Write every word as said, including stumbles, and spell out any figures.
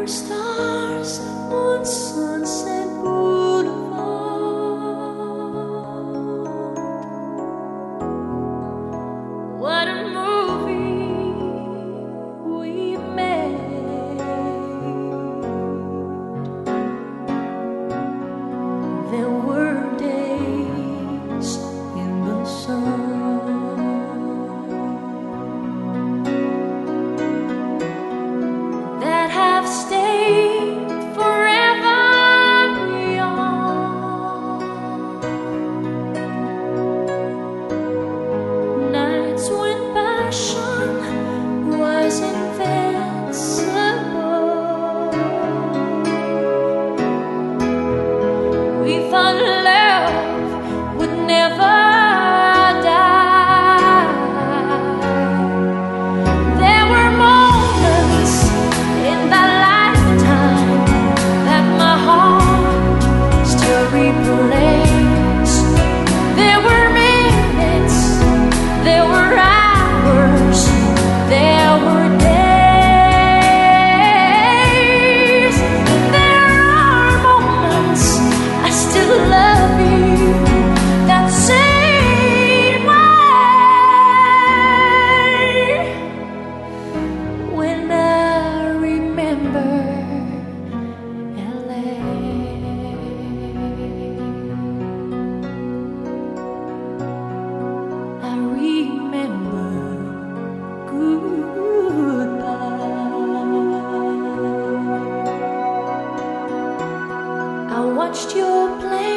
stars on Sunset Boulevard. What a movie we made. There were days in the sun that have stayed forever young. Nights when passion was invincible. We thought love would never die. There were moments in that lifetime that my heart still replays. There were minutes, there were hours, there were days. There are moments I still love you that same way. When I remember L A, I remember goodbye. I watched your plane